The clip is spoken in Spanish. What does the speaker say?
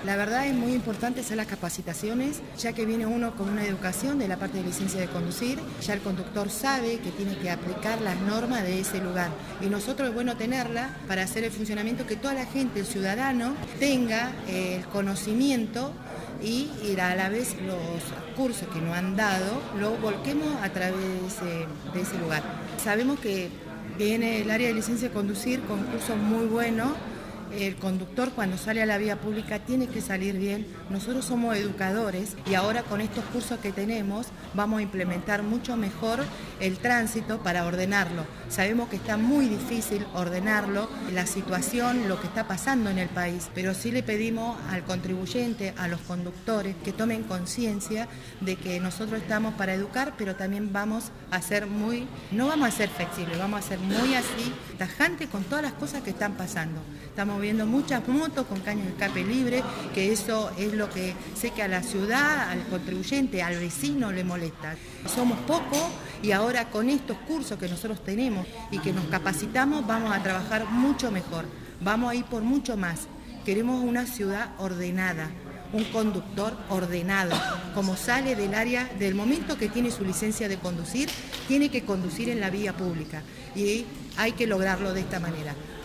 La verdad es muy importante hacer las capacitaciones, ya que viene uno con una educación de la parte de licencia de conducir, ya el conductor sabe que tiene que aplicar las normas de ese lugar. Y nosotros es bueno tenerla para hacer el funcionamiento, que toda la gente, el ciudadano, tenga el conocimiento y a la vez los cursos que nos han dado, lo volquemos a través de ese lugar. Sabemos que viene el área de licencia de conducir con cursos muy buenos. El conductor cuando sale a la vía pública tiene que salir bien. Nosotros somos educadores y ahora con estos cursos que tenemos vamos a implementar mucho mejor el tránsito para ordenarlo. Sabemos que está muy difícil ordenarlo, la situación, lo que está pasando en el país, pero sí le pedimos al contribuyente, a los conductores, que tomen conciencia de que nosotros estamos para educar, pero también vamos a ser no vamos a ser flexibles, vamos a ser muy así, tajantes con todas las cosas que están pasando. Estamos viendo muchas motos con caños de escape libre, que eso es lo que sé que a la ciudad, al contribuyente, al vecino le molesta. Somos pocos y ahora con estos cursos que nosotros tenemos y que nos capacitamos vamos a trabajar mucho mejor, vamos a ir por mucho más. Queremos una ciudad ordenada, un conductor ordenado, como sale del área, del momento que tiene su licencia de conducir, tiene que conducir en la vía pública y hay que lograrlo de esta manera.